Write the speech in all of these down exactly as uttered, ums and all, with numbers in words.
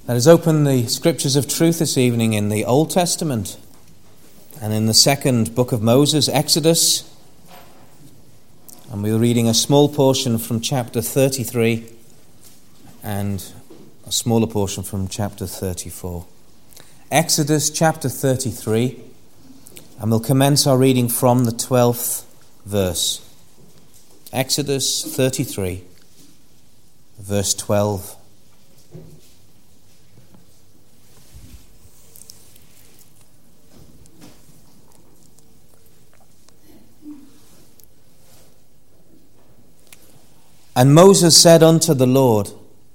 Let us open the scriptures of truth this evening in the Old Testament and in the second book of Moses, Exodus. And we're reading a small portion from chapter thirty-three and a smaller portion from chapter thirty-four. Exodus chapter thirty-three, and we'll commence our reading from the twelfth verse. Exodus thirty-three, verse twelve. And Moses said unto the Lord,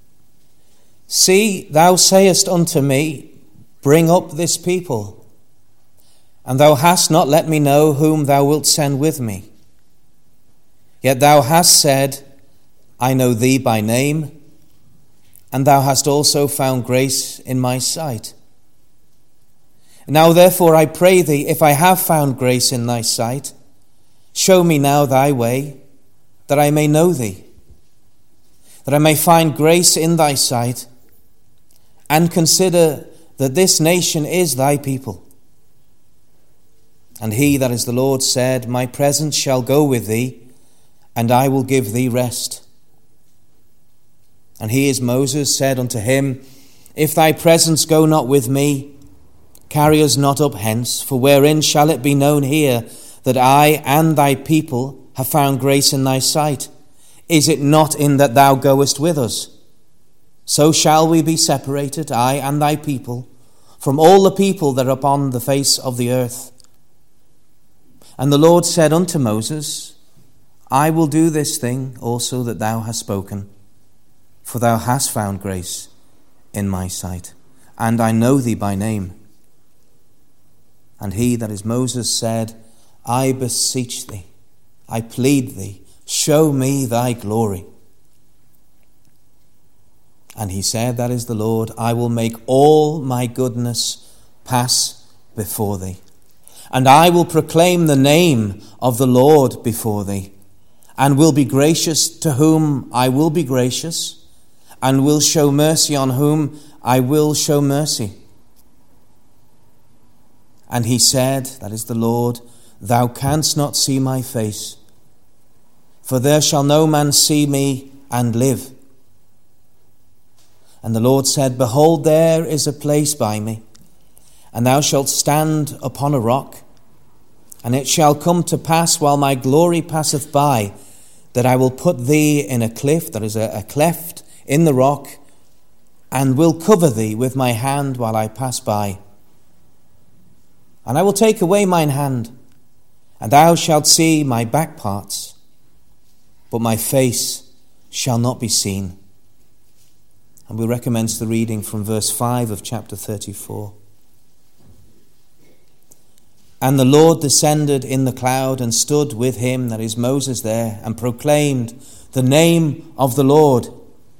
See, thou sayest unto me, Bring up this people, and thou hast not let me know whom thou wilt send with me. Yet thou hast said, I know thee by name, and thou hast also found grace in my sight. Now therefore I pray thee, if I have found grace in thy sight, show me now thy way, that I may know thee, that I may find grace in thy sight, and consider that this nation is thy people. And he, that is the Lord, said, My presence shall go with thee, and I will give thee rest. And he, as Moses, said unto him, If thy presence go not with me, carry us not up hence, for wherein shall it be known here that I and thy people have found grace in thy sight? Is it not in that thou goest with us? So shall we be separated, I and thy people, from all the people that are upon the face of the earth. And the Lord said unto Moses, I will do this thing also that thou hast spoken, for thou hast found grace in my sight, and I know thee by name. And he, that is Moses, said, I beseech thee, I plead thee, show me thy glory. And he said, That is the Lord, I will make all my goodness pass before thee, and I will proclaim the name of the Lord before thee, and will be gracious to whom I will be gracious, and will show mercy on whom I will show mercy. And he said, That is the Lord, Thou canst not see my face, for there shall no man see me and live. And the Lord said, Behold, there is a place by me, and thou shalt stand upon a rock. And it shall come to pass, while my glory passeth by, that I will put thee in a cliff, that is a, a cleft in the rock, and will cover thee with my hand while I pass by. And I will take away mine hand, and thou shalt see my back parts, but my face shall not be seen. And we recommence the reading from verse five of chapter thirty-four. And the Lord descended in the cloud and stood with him, that is Moses, there, and proclaimed the name of the Lord.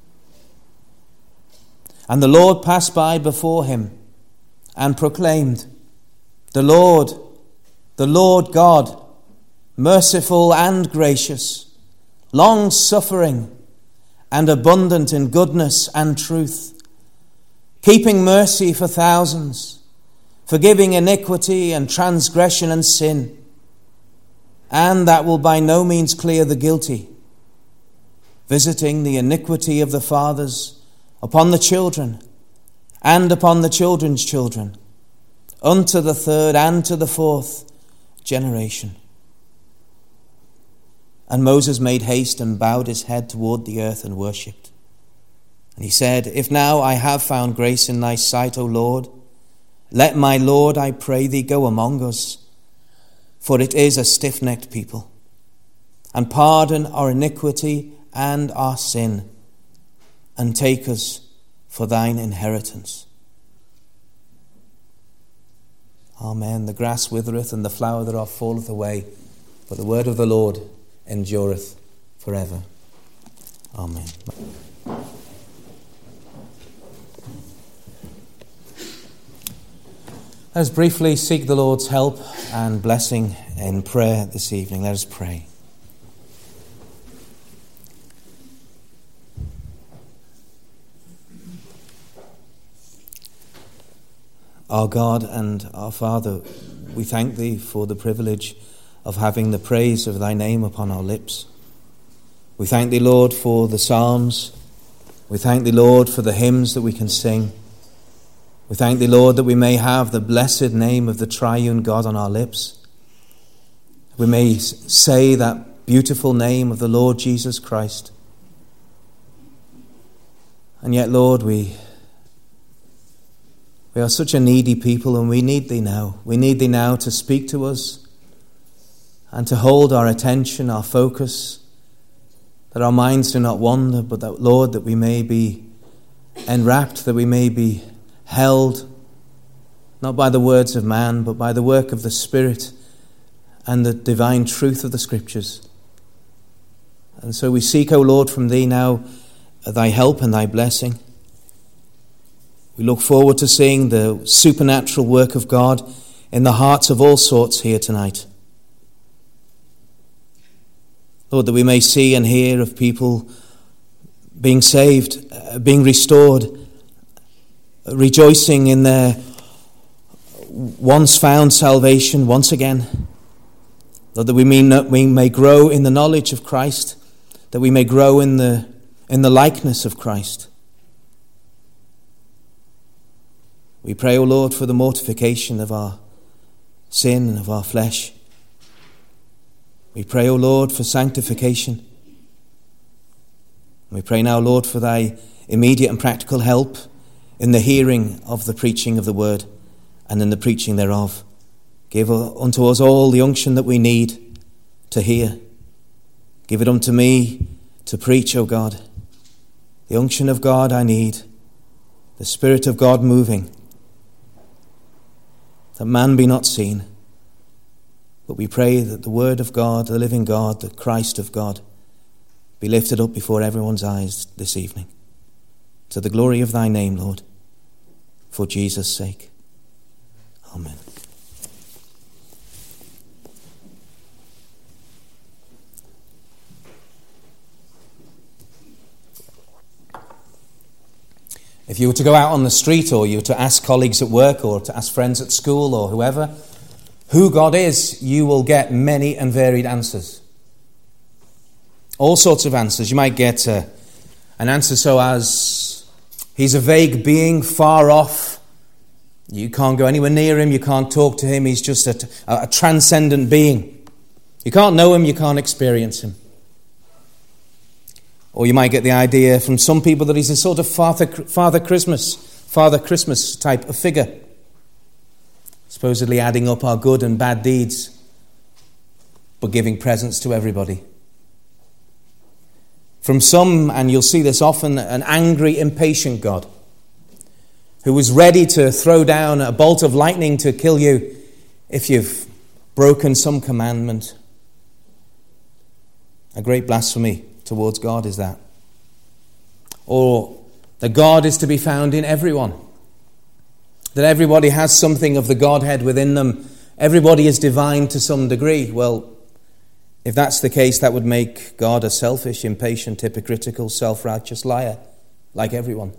And the Lord passed by before him and proclaimed, The Lord, the Lord God, merciful and gracious, long-suffering, and abundant in goodness and truth, keeping mercy for thousands, forgiving iniquity and transgression and sin, and that will by no means clear the guilty, visiting the iniquity of the fathers upon the children, and upon the children's children, unto the third and to the fourth generation. And Moses made haste and bowed his head toward the earth and worshipped. And he said, If now I have found grace in thy sight, O Lord, let my Lord, I pray thee, go among us, for it is a stiff-necked people, and pardon our iniquity and our sin, and take us for thine inheritance. Amen. The grass withereth and the flower thereof falleth away, but the word of the Lord endureth forever. Amen. Let us briefly seek the Lord's help and blessing in prayer this evening. Let us pray. Our God and our Father, we thank thee for the privilege of having the praise of thy name upon our lips. We thank thee, Lord, for the psalms. We thank thee, Lord, for the hymns that we can sing. We thank thee, Lord, that we may have the blessed name of the triune God on our lips. We may say that beautiful name of the Lord Jesus Christ. And yet, Lord, we, we are such a needy people, and we need thee now. We need thee now to speak to us and to hold our attention, our focus, that our minds do not wander, but that, Lord, that we may be enwrapped, that we may be held, not by the words of man, but by the work of the Spirit and the divine truth of the Scriptures. And so we seek, O Lord, from thee now thy help and thy blessing. We look forward to seeing the supernatural work of God in the hearts of all sorts here tonight. Lord, that we may see and hear of people being saved, uh, being restored, rejoicing in their once found salvation once again. Lord, that we may, we may grow in the knowledge of Christ, that we may grow in the, in the likeness of Christ. We pray, O Lord, for the mortification of our sin and of our flesh. We pray, O Lord, for sanctification. We pray now, Lord, for thy immediate and practical help in the hearing of the preaching of the word and in the preaching thereof. Give unto us all the unction that we need to hear. Give it unto me to preach, O God. The unction of God I need, the Spirit of God moving, that man be not seen. But we pray that the word of God, the living God, the Christ of God, be lifted up before everyone's eyes this evening. To the glory of thy name, Lord, for Jesus' sake. Amen. If you were to go out on the street, or you were to ask colleagues at work, or to ask friends at school, or whoever, who God is, you will get many and varied answers. All sorts of answers. You might get uh, an answer so as, he's a vague being, far off. You can't go anywhere near him, you can't talk to him, he's just a, a, a transcendent being. You can't know him, you can't experience him. Or you might get the idea from some people that he's a sort of Father, Father Christmas, Father Christmas type of figure, supposedly adding up our good and bad deeds, but giving presents to everybody. From some, and you'll see this often, an angry, impatient God who was ready to throw down a bolt of lightning to kill you if you've broken some commandment. A great blasphemy towards God is that. Or that God is to be found in everyone. That everybody has something of the Godhead within them. Everybody is divine to some degree. Well, if that's the case, that would make God a selfish, impatient, hypocritical, self-righteous liar, like everyone.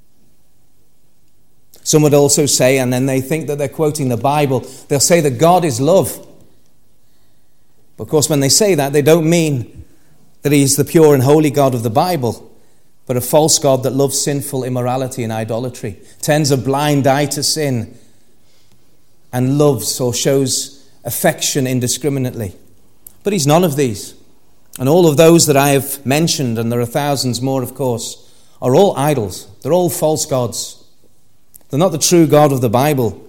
Some would also say, and then they think that they're quoting the Bible, they'll say that God is love. But of course, when they say that, they don't mean that he is the pure and holy God of the Bible, but a false God that loves sinful immorality and idolatry, turns a blind eye to sin, and loves or shows affection indiscriminately. But he's none of these. And all of those that I have mentioned, and there are thousands more, of course, are all idols. They're all false gods. They're not the true God of the Bible.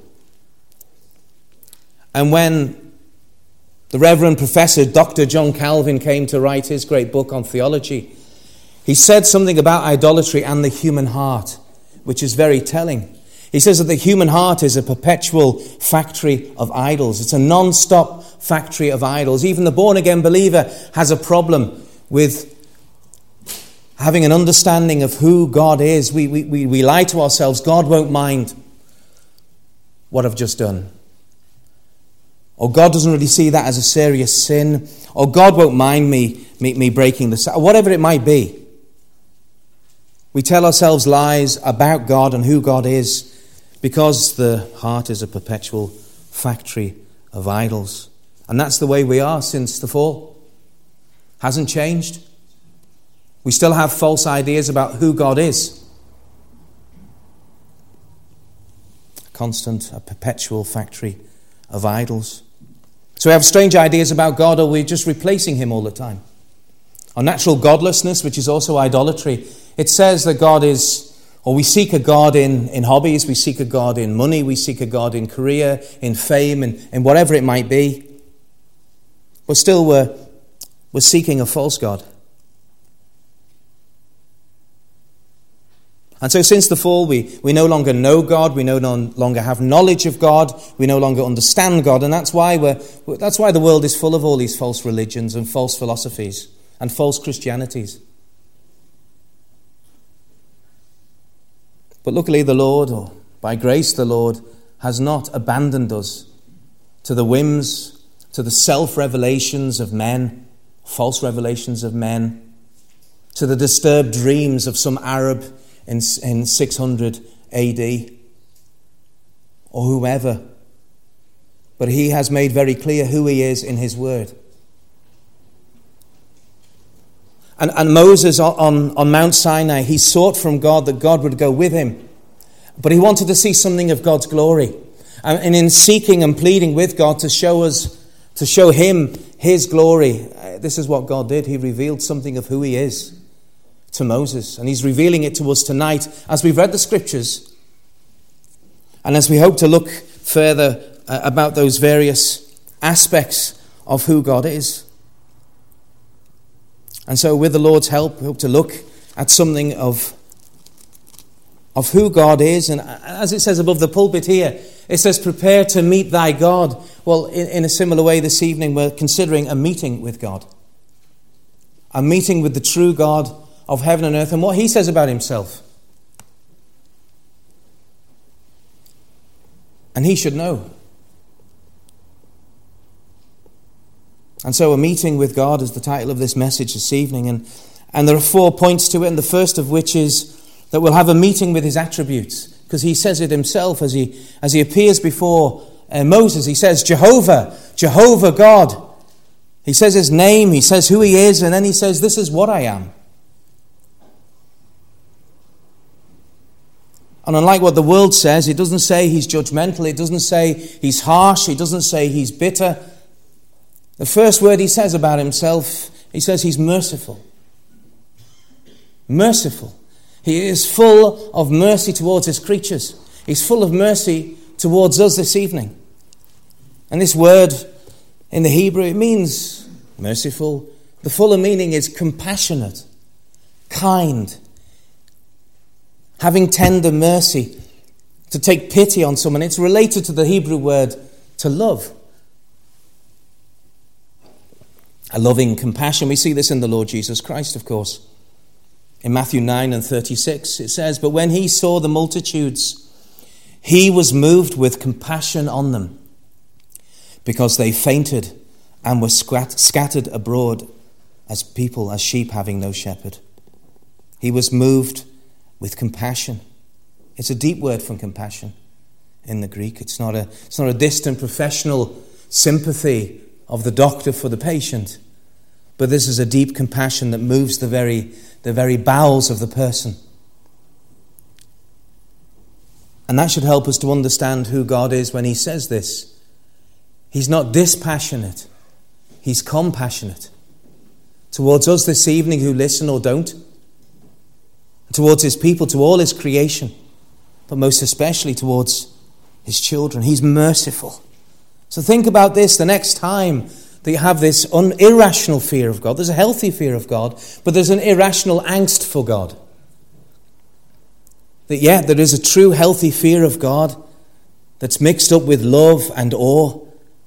And when the Reverend Professor Doctor John Calvin came to write his great book on theology, he said something about idolatry and the human heart, which is very telling. He says that the human heart is a perpetual factory of idols. It's a non-stop factory of idols. Even the born-again believer has a problem with having an understanding of who God is. We, we, we, we lie to ourselves. God won't mind what I've just done. Or God doesn't really see that as a serious sin. Or God won't mind me, me, me breaking the Sabbath. Whatever it might be. We tell ourselves lies about God and who God is Because the heart is a perpetual factory of idols. And that's the way we are since the fall. Hasn't changed. We still have false ideas about who God is. A constant, a perpetual factory of idols. So we have strange ideas about God, or we're just replacing him all the time. Our natural godlessness, which is also idolatry, it says that God is, or we seek a God in, in hobbies, we seek a God in money, we seek a God in career, in fame, and in whatever it might be. But still we're, we're seeking a false God. And so since the fall, we, we no longer know God, we no longer have knowledge of God, we no longer understand God, and that's why we're, that's why the world is full of all these false religions and false philosophies and false Christianities. But luckily the Lord, or by grace the Lord, has not abandoned us to the whims, to the self-revelations of men, false revelations of men, to the disturbed dreams of some Arab in, in six hundred A D, or whoever. But he has made very clear who he is in his word. And, and Moses on, on Mount Sinai, he sought from God that God would go with him. But he wanted to see something of God's glory. And, and in seeking and pleading with God to show us, to show him his glory, uh, this is what God did. He revealed something of who he is to Moses. And he's revealing it to us tonight as we've read the scriptures. And as we hope to look further uh, about those various aspects of who God is. And so with the Lord's help, we hope to look at something of, of who God is. And as it says above the pulpit here, it says, prepare to meet thy God. Well, in, in a similar way this evening, we're considering a meeting with God. A meeting with the true God of heaven and earth and what he says about himself. And he should know. And so a meeting with God is the title of this message this evening. And, and there are four points to it. And the first of which is that we'll have a meeting with his attributes. Because he says it himself as he, as he appears before uh, Moses. He says, Jehovah, Jehovah God. He says his name, he says who he is, and then he says, this is what I am. And unlike what the world says, it doesn't say he's judgmental, it doesn't say he's harsh, it doesn't say he's bitter. The first word he says about himself, he says he's merciful. Merciful. He is full of mercy towards his creatures. He's full of mercy towards us this evening. And this word in the Hebrew, it means merciful. The fuller meaning is compassionate, kind, having tender mercy, to take pity on someone. It's related to the Hebrew word to love. A loving compassion. We see this in the Lord Jesus Christ, of course. In Matthew nine and thirty-six, it says, but when he saw the multitudes, he was moved with compassion on them, because they fainted and were scattered abroad as people, as sheep having no shepherd. He was moved with compassion. It's a deep word from compassion in the Greek. It's not a, it's not a distant professional sympathy of the doctor for the patient, but this is a deep compassion that moves the very, the very bowels of the person. And that should help us to understand who God is when he says this. He's not dispassionate, he's compassionate towards us this evening who listen or don't, towards his people, to all his creation, but most especially towards his children. He's merciful. So think about this the next time that you have this un- irrational fear of God. There's a healthy fear of God, but there's an irrational angst for God. That yeah, there is a true healthy fear of God that's mixed up with love and awe,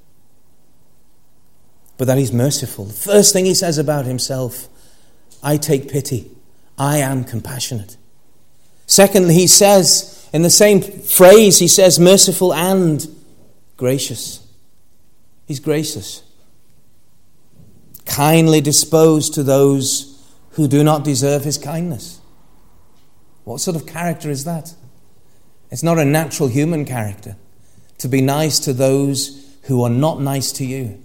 but that he's merciful. The first thing he says about himself, I take pity. I am compassionate. Secondly, he says, in the same phrase, he says merciful and gracious. He's gracious. Kindly disposed to those who do not deserve his kindness. What sort of character is that? It's not a natural human character to be nice to those who are not nice to you.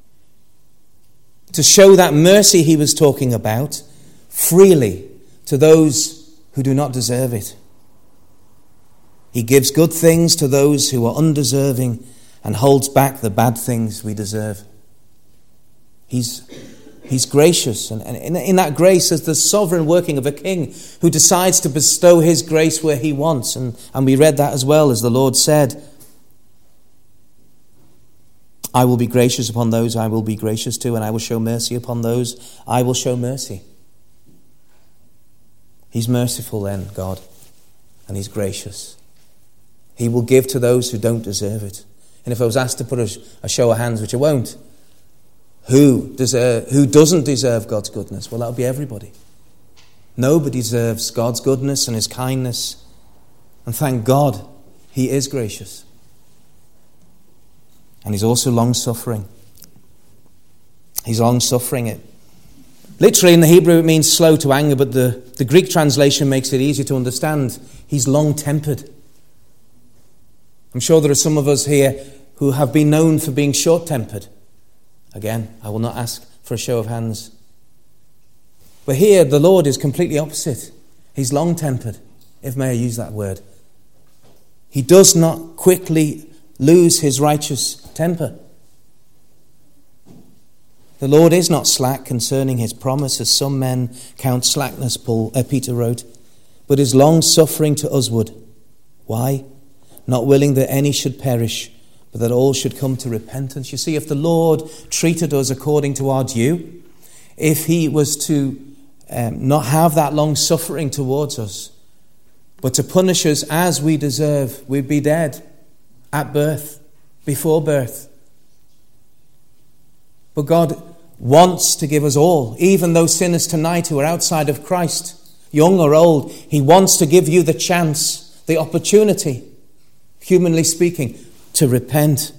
To show that mercy he was talking about freely to those who do not deserve it. He gives good things to those who are undeserving and holds back the bad things we deserve. He's, he's gracious, and, and in, in that grace is the sovereign working of a king who decides to bestow his grace where he wants. And, and we read that as well, as the Lord said, I will be gracious upon those I will be gracious to, and I will show mercy upon those I will show mercy. He's merciful then, God, and he's gracious. He will give to those who don't deserve it. And if I was asked to put a, a show of hands, which I won't, who deserve, who doesn't deserve God's goodness? Well, that'll be everybody. Nobody deserves God's goodness and his kindness. And thank God, he is gracious. And he's also long-suffering. He's long-suffering. It literally in the Hebrew it means slow to anger, but the, the Greek translation makes it easier to understand. He's long-tempered. I'm sure there are some of us here who have been known for being short-tempered. Again, I will not ask for a show of hands. But here the Lord is completely opposite. He's long-tempered, if may I use that word. He does not quickly lose his righteous temper. The Lord is not slack concerning his promise, as some men count slackness, Paul, uh, Peter wrote, but is long-suffering to usward. Why? Not willing that any should perish, but that all should come to repentance. You see, if the Lord treated us according to our due, if he was to um, not have that long-suffering towards us, but to punish us as we deserve, we'd be dead at birth, before birth. But God wants to give us all, even those sinners tonight who are outside of Christ, young or old. He wants to give you the chance, the opportunity, humanly speaking, to repent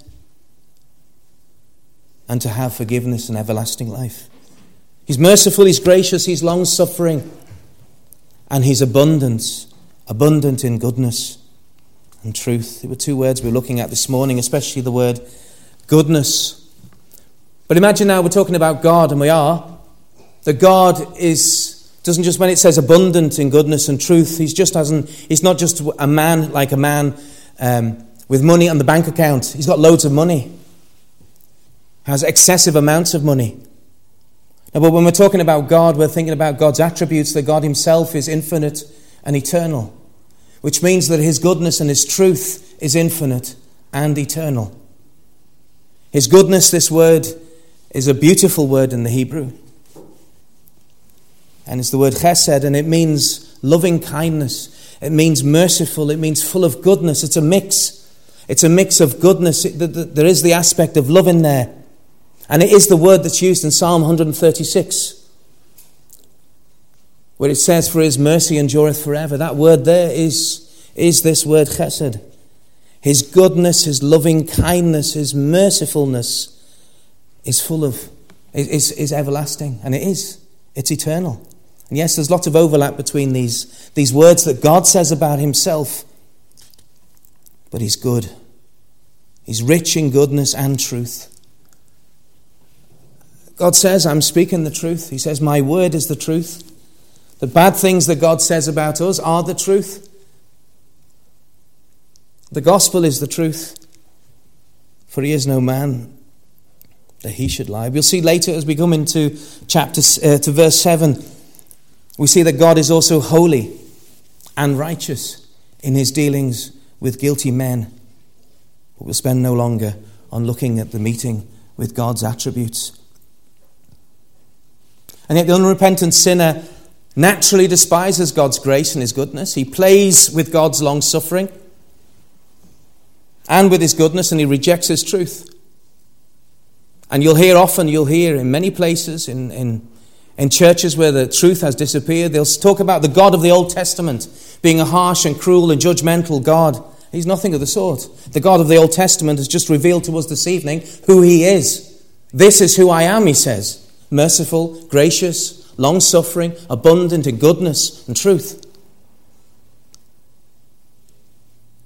and to have forgiveness and everlasting life. He's merciful, he's gracious, he's long-suffering, and he's abundant, abundant in goodness and truth. There were two words we were looking at this morning, especially the word goodness. But imagine now we're talking about God, and we are, that God is, doesn't just, when it says abundant in goodness and truth, he's just hasn't, he's not just a man like a man um, with money on the bank account. He's got loads of money, has excessive amounts of money. Now, but when we're talking about God, we're thinking about God's attributes, that God himself is infinite and eternal, which means that his goodness and his truth is infinite and eternal. His goodness, this word, is a beautiful word in the Hebrew. And it's the word chesed, and it means loving kindness. It means merciful. It means full of goodness. It's a mix. It's a mix of goodness. It, the, the, there is the aspect of love in there. And it is the word that's used in Psalm one thirty-six, where it says, for his mercy endureth forever. That word there is, is this word chesed. His goodness, his loving kindness, his mercifulness is full of, is, is everlasting. And it is. It's eternal. And yes, there's lots of overlap between these, these words that God says about himself. But he's good. He's rich in goodness and truth. God says, I'm speaking the truth. He says, my word is the truth. The bad things that God says about us are the truth. The gospel is the truth. For he is no man that he should lie. We'll see later as we come into chapter uh, to verse seven, we see that God is also holy and righteous in his dealings with guilty men. But we'll spend no longer on looking at the meeting with God's attributes. And yet the unrepentant sinner naturally despises God's grace and his goodness. He plays with God's long-suffering and with his goodness, and he rejects his truth. And you'll hear often, you'll hear in many places, in, in, in churches where the truth has disappeared, they'll talk about the God of the Old Testament being a harsh and cruel and judgmental God. He's nothing of the sort. The God of the Old Testament has just revealed to us this evening who he is. This is who I am, he says. Merciful, gracious, long-suffering, abundant in goodness and truth.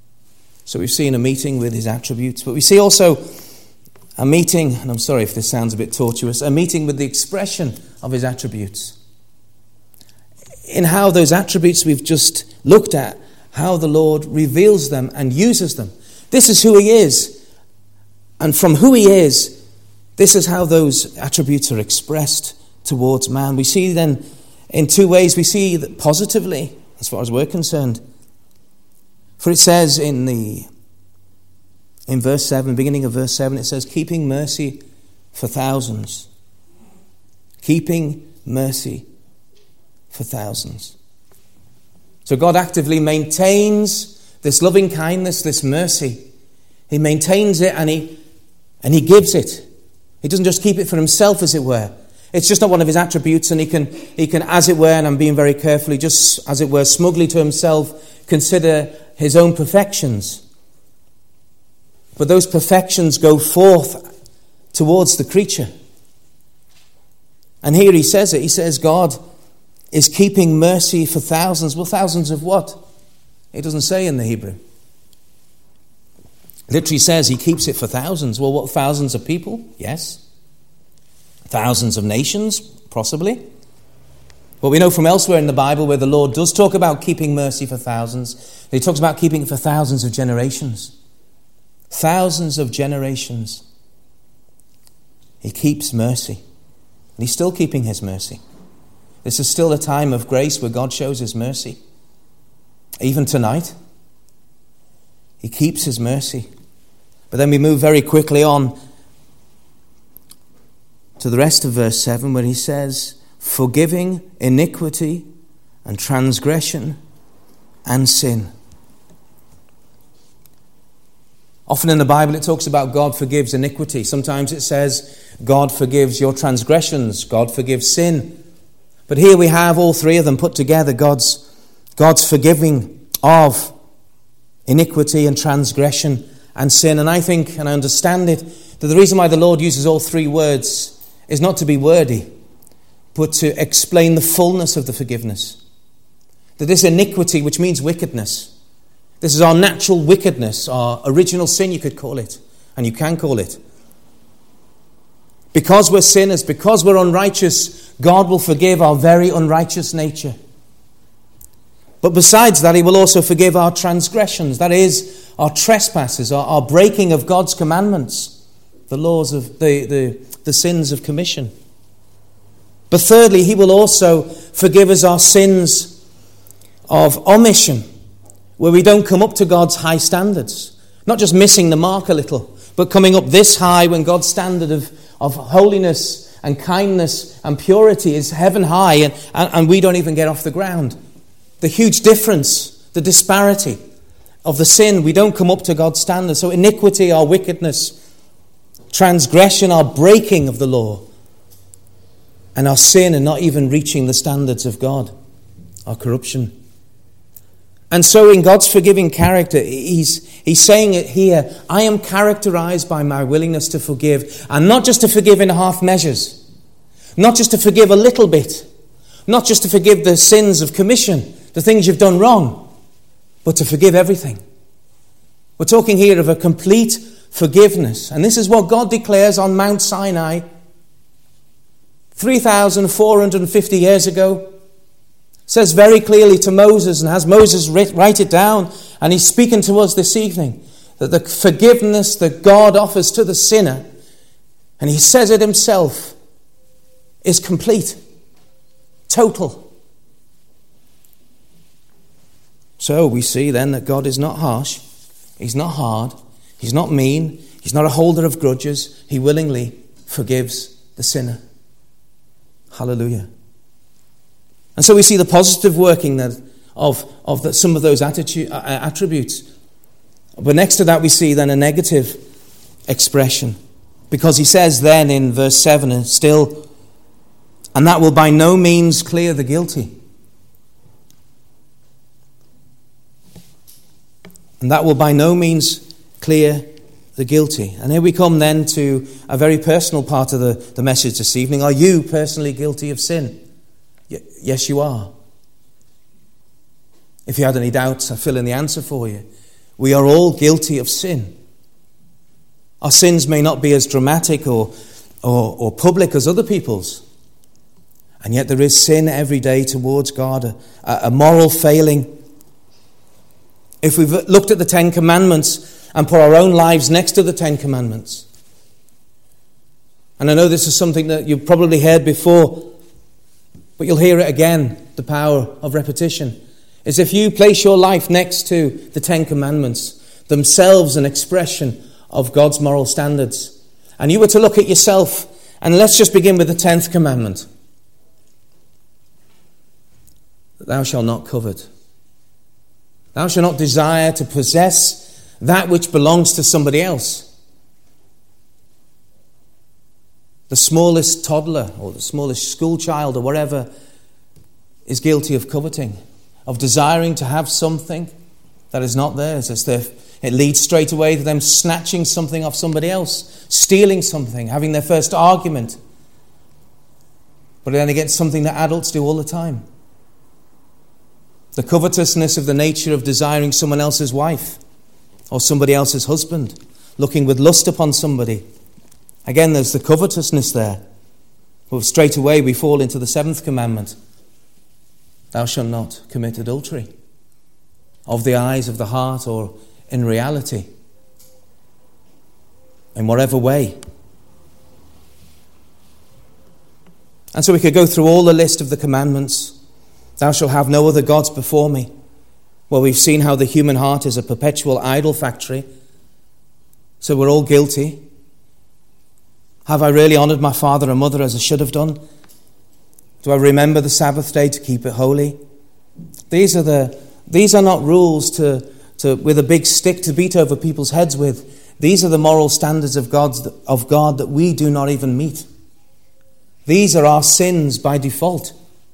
So we've seen a meeting with his attributes, but we see also a meeting, and I'm sorry if this sounds a bit tortuous, a meeting with the expression of his attributes. In how those attributes we've just looked at, how the Lord reveals them and uses them. This is who he is. And from who he is, this is how those attributes are expressed towards man. We see then in two ways. We see that positively, as far as we're concerned. For it says in the in verse seven, beginning of verse seven, it says, keeping mercy for thousands. Keeping mercy for thousands. So God actively maintains this loving kindness, this mercy. He maintains it and he and he gives it. He doesn't just keep it for himself, as it were. It's just not one of his attributes, and he can, he can, as it were, and I'm being very careful, just, as it were, smugly to himself, consider his own perfections. But those perfections go forth towards the creature. And here he says it. He says God is keeping mercy for thousands. Well, thousands of what? It doesn't say in the Hebrew. It literally says he keeps it for thousands. Well, what, thousands of people? Yes. Thousands of nations? Possibly. But we know from elsewhere in the Bible where the Lord does talk about keeping mercy for thousands, he talks about keeping it for thousands of generations. Thousands of generations. He keeps mercy. And he's still keeping his mercy. This is still a time of grace where God shows his mercy. Even tonight, he keeps his mercy. But then we move very quickly on to the rest of verse seven, where he says, forgiving iniquity and transgression and sin. Often in the Bible it talks about God forgives iniquity. Sometimes it says God forgives your transgressions, God forgives sin. But here we have all three of them put together, God's, God's forgiving of iniquity and transgression and sin. And I think, and I understand it, that the reason why the Lord uses all three words is not to be wordy, but to explain the fullness of the forgiveness. That this iniquity, which means wickedness, this is our natural wickedness, our original sin, you could call it, and you can call it. Because we're sinners, because we're unrighteous, God will forgive our very unrighteous nature. But besides that, he will also forgive our transgressions, that is, our trespasses, our, our breaking of God's commandments, the laws of the, the, the sins of commission. But thirdly, he will also forgive us our sins of omission, where we don't come up to God's high standards. Not just missing the mark a little, but coming up this high when God's standard of, of holiness and kindness and purity is heaven high, and, and, and we don't even get off the ground. The huge difference, the disparity of the sin, we don't come up to God's standard. So iniquity, our wickedness, transgression, our breaking of the law, and our sin and not even reaching the standards of God, our corruption. And so in God's forgiving character, he's, he's saying it here, I am characterized by my willingness to forgive, and not just to forgive in half measures, not just to forgive a little bit, not just to forgive the sins of commission, the things you've done wrong, but to forgive everything. We're talking here of a complete forgiveness. And this is what God declares on Mount Sinai three thousand four hundred fifty years ago. It says very clearly to Moses, and has Moses write it down, and he's speaking to us this evening, that the forgiveness that God offers to the sinner, and he says it himself, is complete, total. So we see then that God is not harsh, he's not hard, he's not mean, he's not a holder of grudges. He willingly forgives the sinner. Hallelujah. And so we see the positive working that of, of the, some of those attitude, uh, attributes. But next to that we see then a negative expression. Because he says then in verse seven, still, and that will by no means clear the guilty. And that will by no means clear the guilty. And here we come then to a very personal part of the, the message this evening. Are you personally guilty of sin? Y- yes, you are. If you had any doubts, I fill in the answer for you. We are all guilty of sin. Our sins may not be as dramatic or, or, or public as other people's. And yet there is sin every day towards God, a, a moral failing. If we've looked at the Ten Commandments and put our own lives next to the Ten Commandments, and I know this is something that you've probably heard before, but you'll hear it again, the power of repetition, is if you place your life next to the Ten Commandments, themselves an expression of God's moral standards, and you were to look at yourself, and let's just begin with the tenth commandment. Thou shalt not covet. Thou shalt not desire to possess that which belongs to somebody else. The smallest toddler or the smallest school child or whatever is guilty of coveting, of desiring to have something that is not theirs. It's their, it leads straight away to them snatching something off somebody else, stealing something, having their first argument. But then again, something that adults do all the time. The covetousness of the nature of desiring someone else's wife or somebody else's husband, looking with lust upon somebody. Again, there's the covetousness there. But straight away we fall into the seventh commandment. Thou shalt not commit adultery, of the eyes, of the heart, or in reality, in whatever way. And so we could go through all the list of the commandments. Thou shalt have no other gods before me. Well, we've seen how the human heart is a perpetual idol factory. So we're all guilty. Have I really honoured my father and mother as I should have done? Do I remember the Sabbath day to keep it holy? These are the these are not rules to, to with a big stick to beat over people's heads with. These are the moral standards of God's of God that we do not even meet. These are our sins by default.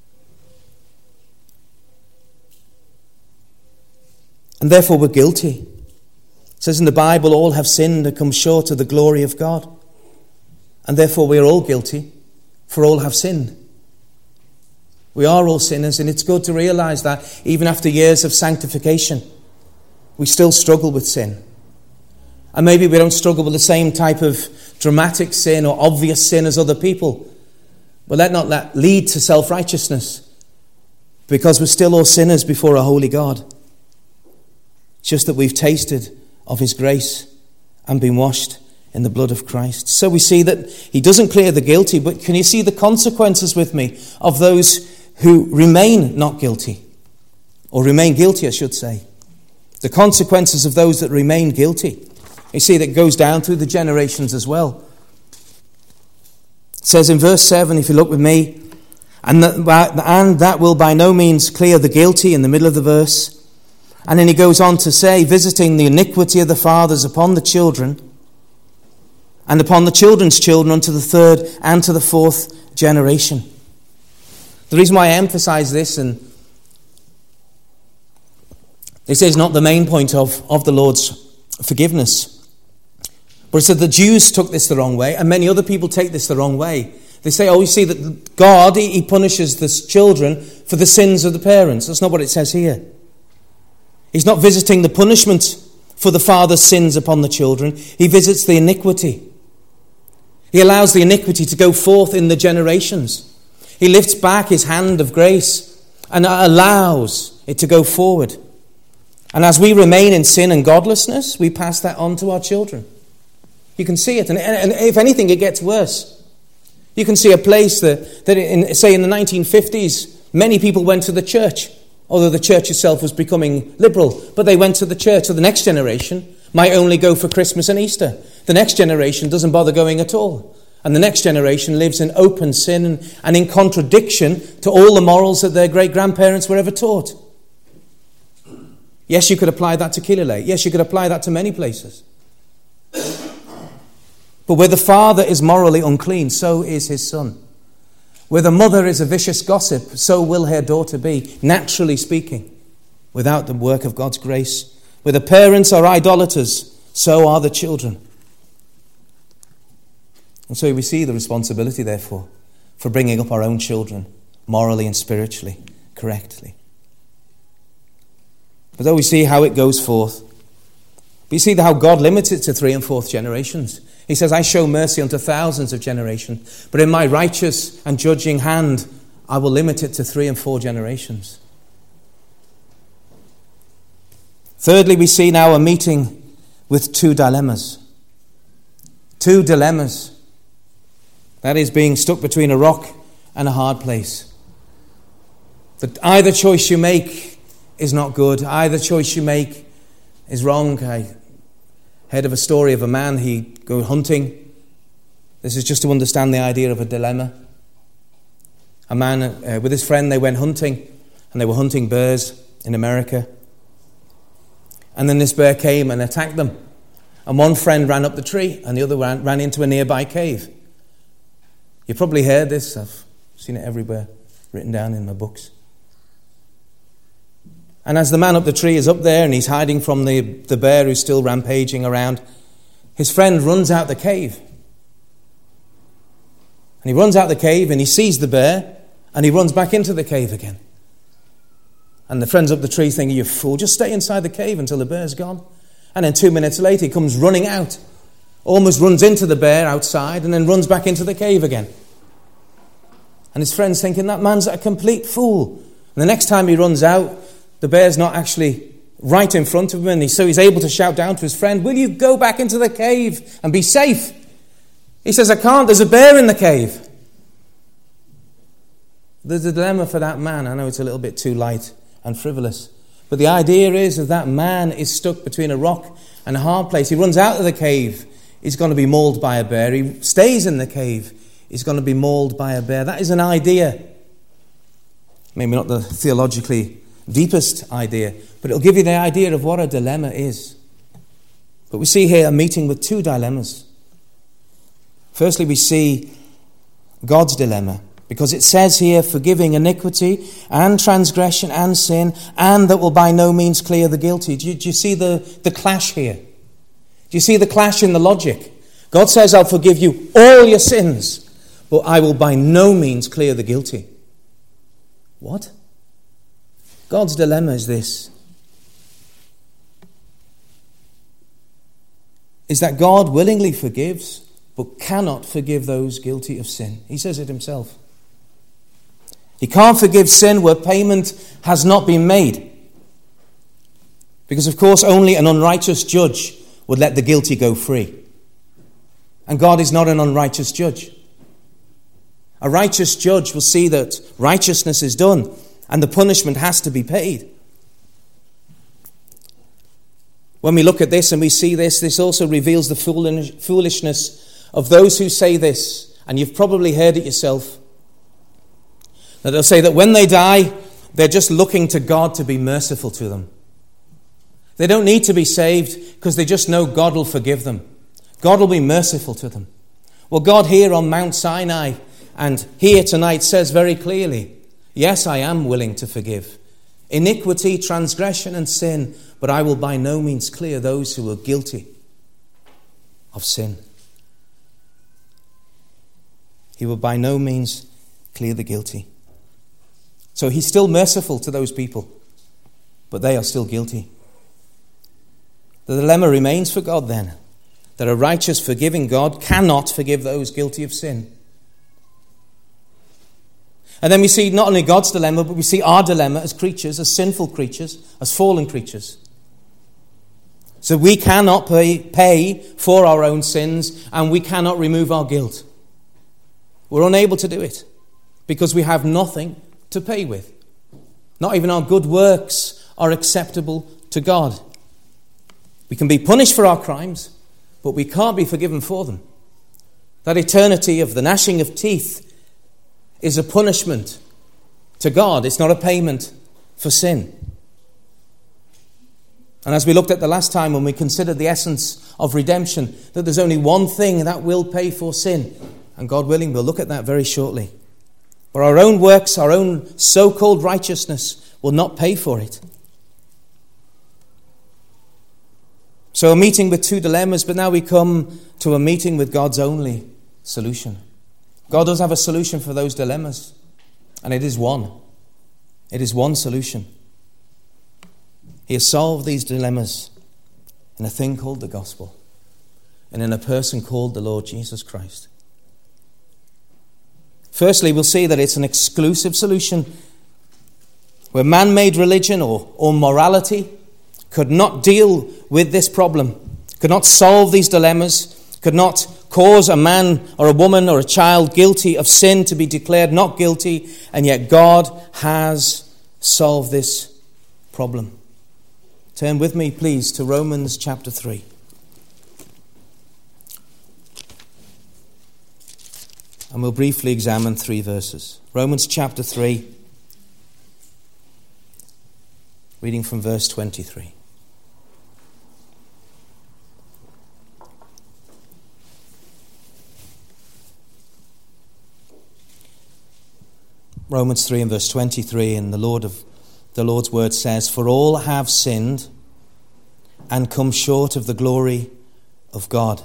And therefore we're guilty. It says in the Bible, all have sinned and come short of the glory of God. And therefore we are all guilty, for all have sinned. We are all sinners, and it's good to realize that even after years of sanctification, we still struggle with sin. And maybe we don't struggle with the same type of dramatic sin or obvious sin as other people. But let not that lead to self-righteousness, because we're still all sinners before a holy God. It's just that we've tasted of his grace and been washed in the blood of Christ. So we see that he doesn't clear the guilty, but can you see the consequences with me of those who remain not guilty? Or remain guilty, I should say. The consequences of those that remain guilty. You see, that goes down through the generations as well. It says in verse seven, if you look with me, and that, and that will by no means clear the guilty in the middle of the verse. And then he goes on to say, visiting the iniquity of the fathers upon the children, and upon the children's children unto the third and to the fourth generation. The reason why I emphasize this, and this is not the main point of, of the Lord's forgiveness, but it said the Jews took this the wrong way, and many other people take this the wrong way. They say, oh, you see that God, he, he punishes the children for the sins of the parents. That's not what it says here. He's not visiting the punishment for the father's sins upon the children. He visits the iniquity. He allows the iniquity to go forth in the generations. He lifts back his hand of grace and allows it to go forward. And as we remain in sin and godlessness, we pass that on to our children. You can see it. And, and if anything, it gets worse. You can see a place that, that in, say in the nineteen fifties, many people went to the church. Although the church itself was becoming liberal. But they went to the church. So the next generation might only go for Christmas and Easter. The next generation doesn't bother going at all. And the next generation lives in open sin and, and in contradiction to all the morals that their great-grandparents were ever taught. Yes, you could apply that to Killyleagh. Yes, you could apply that to many places. But where the father is morally unclean, so is his son. Where the mother is a vicious gossip, so will her daughter be, naturally speaking, without the work of God's grace. Where the parents are idolaters, so are the children. And so we see the responsibility, therefore, for bringing up our own children, morally and spiritually, correctly. But though we see how it goes forth, But you see how God limits it to three and fourth generations. He says, I show mercy unto thousands of generations, but in my righteous and judging hand, I will limit it to three and four generations. Thirdly, we see now a meeting with two dilemmas. Two dilemmas. That is, being stuck between a rock and a hard place. That either choice you make is not good. Either choice you make is wrong. I heard of a story of a man, he'd go hunting. This is just to understand the idea of a dilemma. A man uh, with his friend, they went hunting, and they were hunting bears in America. And then this bear came and attacked them. And one friend ran up the tree, and the other ran, ran into a nearby cave. You probably heard this. I've seen it everywhere, written down in my books. And as the man up the tree is up there and he's hiding from the, the bear who's still rampaging around, his friend runs out the cave. And he runs out the cave and he sees the bear and he runs back into the cave again. And the friend's up the tree thinking, you fool, just stay inside the cave until the bear's gone. And then two minutes later he comes running out, almost runs into the bear outside and then runs back into the cave again. And his friend's thinking, that man's a complete fool. And the next time he runs out, the bear's not actually right in front of him, and he, so he's able to shout down to his friend, will you go back into the cave and be safe? He says, I can't, there's a bear in the cave. There's a dilemma for that man. I know it's a little bit too light and frivolous, but the idea is that that man is stuck between a rock and a hard place. He runs out of the cave, he's going to be mauled by a bear. He stays in the cave, he's going to be mauled by a bear. That is an idea. Maybe not the theologically deepest idea, but it'll give you the idea of what a dilemma is. But we see here a meeting with two dilemmas. Firstly, we see God's dilemma, because it says here, forgiving iniquity and transgression and sin, and that will by no means clear the guilty. Do you, do you see the, the clash here? Do you see the clash in the logic? God says, I'll forgive you all your sins, but I will by no means clear the guilty. What? God's dilemma is this, is that God willingly forgives, but cannot forgive those guilty of sin. He says it himself. He can't forgive sin where payment has not been made. Because, of course, only an unrighteous judge would let the guilty go free. And God is not an unrighteous judge. A righteous judge will see that righteousness is done, and the punishment has to be paid. When we look at this and we see this, this also reveals the foolishness of those who say this, and you've probably heard it yourself, that they'll say that when they die, they're just looking to God to be merciful to them. They don't need to be saved because they just know God will forgive them. God will be merciful to them. Well, God here on Mount Sinai and here tonight says very clearly, yes, I am willing to forgive iniquity, transgression, and sin, but I will by no means clear those who are guilty of sin. He will by no means clear the guilty. So he's still merciful to those people, but they are still guilty. The dilemma remains for God then, that a righteous, forgiving God cannot forgive those guilty of sin. And then we see not only God's dilemma, but we see our dilemma as creatures, as sinful creatures, as fallen creatures. So we cannot pay, pay for our own sins, and we cannot remove our guilt. We're unable to do it because we have nothing to pay with. Not even our good works are acceptable to God. We can be punished for our crimes, but we can't be forgiven for them. That eternity of the gnashing of teeth is a punishment to God. It's not a payment for sin. And as we looked at the last time when we considered the essence of redemption, that there's only one thing that will pay for sin. And God willing, we'll look at that very shortly. But our own works, our own so-called righteousness will not pay for it. So a meeting with two dilemmas, but now we come to a meeting with God's only solution. God does have a solution for those dilemmas, and it is one. It is one solution. He has solved these dilemmas, in a thing called the gospel and in a person called the Lord Jesus Christ. Firstly, we'll see that it's an exclusive solution where man-made religion or, or morality could not deal with this problem, could not solve these dilemmas, could not cause a man or a woman or a child guilty of sin to be declared not guilty, and yet God has solved this problem. Turn with me, please, to Romans chapter three. And we'll briefly examine three verses. Romans chapter three, reading from verse twenty-three. Romans three and verse twenty-three, and the Lord of the Lord's word says, "For all have sinned and come short of the glory of God,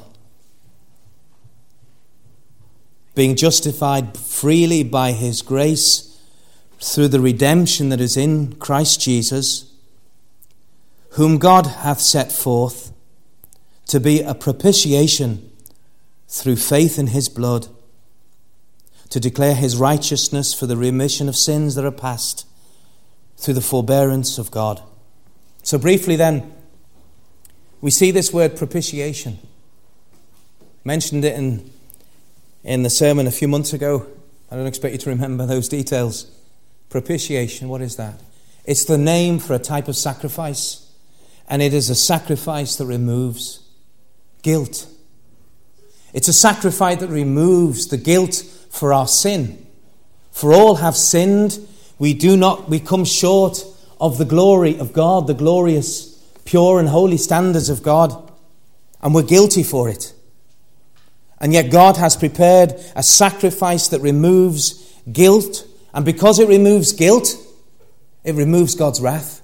being justified freely by his grace through the redemption that is in Christ Jesus, whom God hath set forth to be a propitiation through faith in his blood, to declare his righteousness for the remission of sins that are past through the forbearance of God." So briefly then, we see this word propitiation. Mentioned it in, in the sermon a few months ago. I don't expect you to remember those details. Propitiation, what is that? It's the name for a type of sacrifice, and it is a sacrifice that removes guilt. It's a sacrifice that removes the guilt for our sin. For all have sinned, we do not, we come short of the glory of God, the glorious, pure and holy standards of God, and we're guilty for it. And yet God has prepared a sacrifice that removes guilt, and because it removes guilt, it removes God's wrath,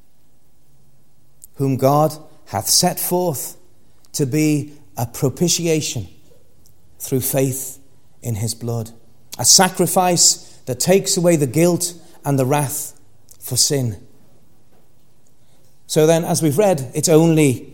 whom God hath set forth to be a propitiation through faith in his blood. A sacrifice that takes away the guilt and the wrath for sin. So then, as we've read, it's only,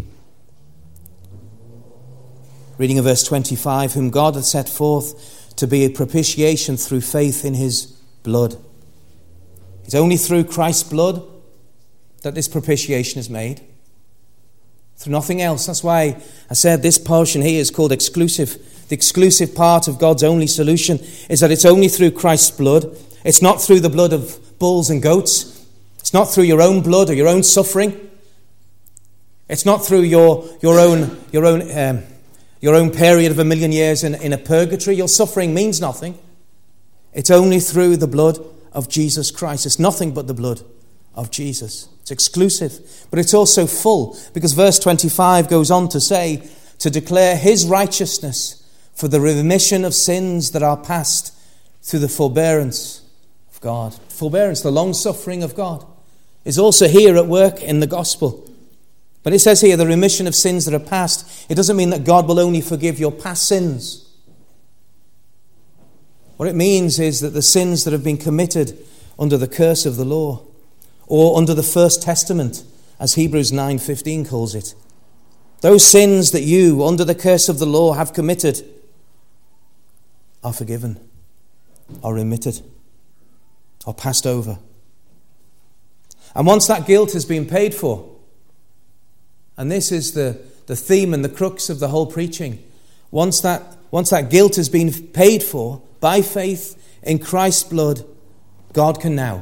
reading of verse twenty-five, whom God hath set forth to be a propitiation through faith in his blood. It's only through Christ's blood that this propitiation is made. Through nothing else. That's why I said this portion here is called exclusive. The exclusive part of God's only solution is that it's only through Christ's blood. It's not through the blood of bulls and goats. It's not through your own blood or your own suffering. It's not through your your own your own um, your own period of a million years in, in a purgatory. Your suffering means nothing. It's only through the blood of Jesus Christ. It's nothing but the blood of Jesus. It's exclusive, but it's also full, because verse twenty-five goes on to say, to declare his righteousness for the remission of sins that are past through the forbearance of God. Forbearance, the long-suffering of God, is also here at work in the gospel. But it says here, the remission of sins that are past. It doesn't mean that God will only forgive your past sins. What it means is that the sins that have been committed under the curse of the law, or under the First Testament, as Hebrews nine fifteen calls it, those sins that you, under the curse of the law, have committed are forgiven, are remitted, are passed over. And once that guilt has been paid for, and this is the, the theme and the crux of the whole preaching, once that, once that guilt has been paid for by faith in Christ's blood, God can now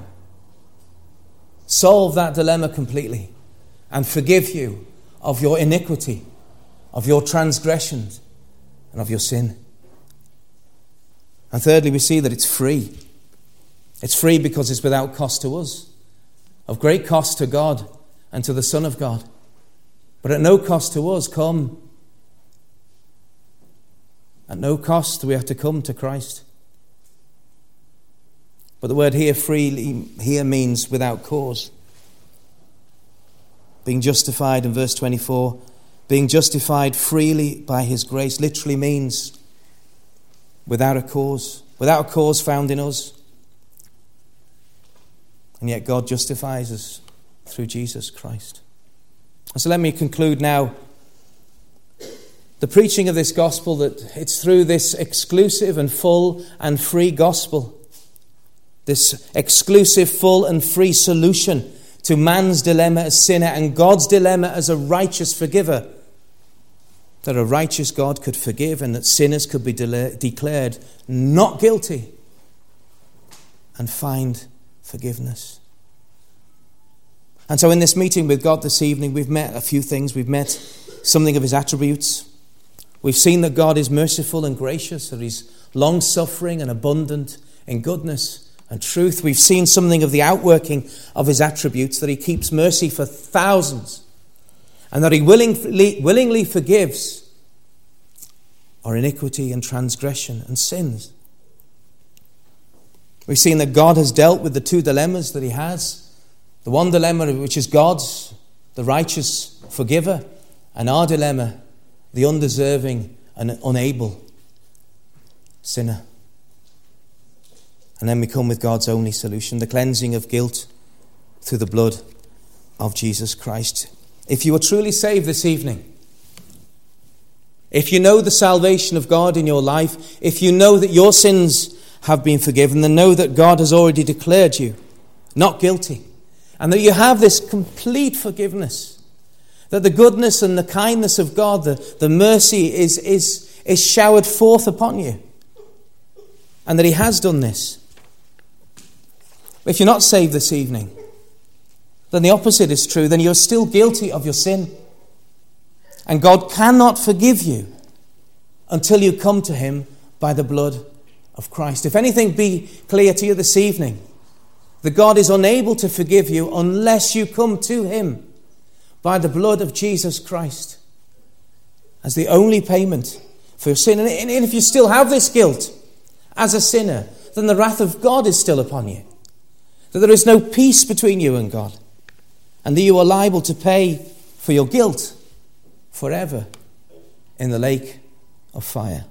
solve that dilemma completely and forgive you of your iniquity, of your transgressions, and of your sin. And thirdly, we see that it's free. It's free because it's without cost to us, of great cost to God and to the Son of God. But at no cost to us, come. At no cost do we have to come to Christ. But the word here, freely, here means without cause. Being justified in verse twenty-four, being justified freely by his grace, literally means without a cause. Without a cause found in us. And yet God justifies us through Jesus Christ. And so let me conclude now the preaching of this gospel, that it's through this exclusive and full and free gospel, this exclusive, full and free solution to man's dilemma as sinner and God's dilemma as a righteous forgiver, that a righteous God could forgive and that sinners could be de- declared not guilty and find forgiveness. And so in this meeting with God this evening, we've met a few things. We've met something of his attributes. We've seen that God is merciful and gracious, that he's long-suffering and abundant in goodness and truth. We've seen something of the outworking of his attributes, that he keeps mercy for thousands and that he willingly, willingly forgives our iniquity and transgression and sins. We've seen that God has dealt with the two dilemmas that he has. The one dilemma, which is God's, the righteous forgiver, and our dilemma, the undeserving and unable sinner. And then we come with God's only solution, the cleansing of guilt through the blood of Jesus Christ. If you are truly saved this evening, if you know the salvation of God in your life, if you know that your sins have been forgiven, then know that God has already declared you not guilty, and that you have this complete forgiveness, that the goodness and the kindness of God, the, the mercy is, is, is showered forth upon you, and that he has done this. If you're not saved this evening, then the opposite is true. Then you're still guilty of your sin. And God cannot forgive you until you come to him by the blood of Christ. If anything be clear to you this evening, that God is unable to forgive you unless you come to him by the blood of Jesus Christ as the only payment for your sin. And if you still have this guilt as a sinner, then the wrath of God is still upon you. That there is no peace between you and God, and that you are liable to pay for your guilt forever in the lake of fire.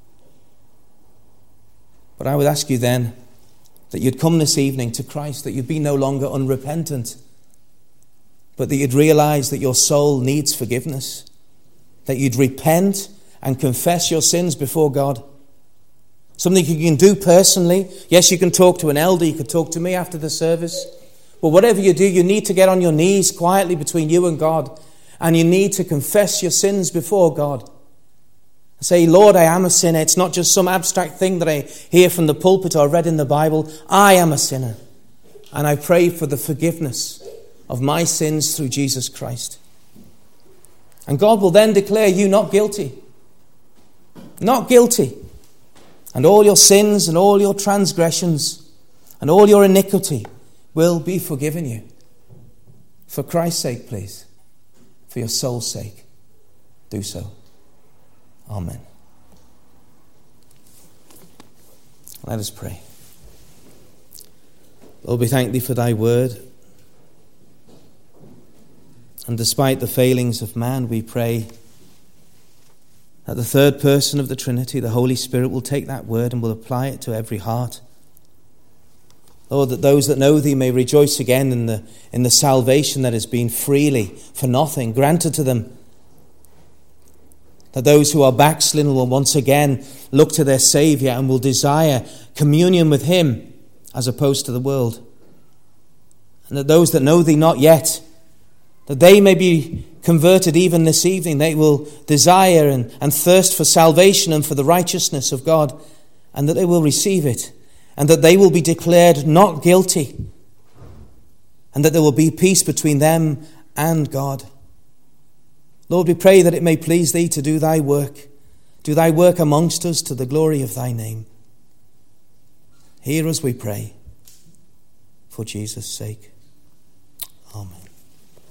But I would ask you then that you'd come this evening to Christ, that you'd be no longer unrepentant, but that you'd realize that your soul needs forgiveness, that you'd repent and confess your sins before God. Something you can do personally. Yes, you can talk to an elder, you could talk to me after the service. But whatever you do, you need to get on your knees quietly between you and God, and you need to confess your sins before God. Say, Lord, I am a sinner. It's not just some abstract thing that I hear from the pulpit or read in the Bible. I am a sinner. And I pray for the forgiveness of my sins through Jesus Christ. And God will then declare you not guilty. Not guilty. And all your sins and all your transgressions and all your iniquity will be forgiven you. For Christ's sake, please. For your soul's sake. Do so. Amen. Let us pray. Lord, we thank thee for thy word. And despite the failings of man, we pray that the third person of the Trinity, the Holy Spirit, will take that word and will apply it to every heart. Lord, that those that know thee may rejoice again in the, in the salvation that has been freely, for nothing, granted to them. That those who are backslidden will once again look to their Saviour and will desire communion with him as opposed to the world. And that those that know thee not yet, that they may be converted even this evening. They will desire and, and thirst for salvation and for the righteousness of God, and that they will receive it, and that they will be declared not guilty, and that there will be peace between them and God. Lord, we pray that it may please thee to do thy work, do thy work amongst us to the glory of thy name. Hear us, we pray, for Jesus' sake. Amen.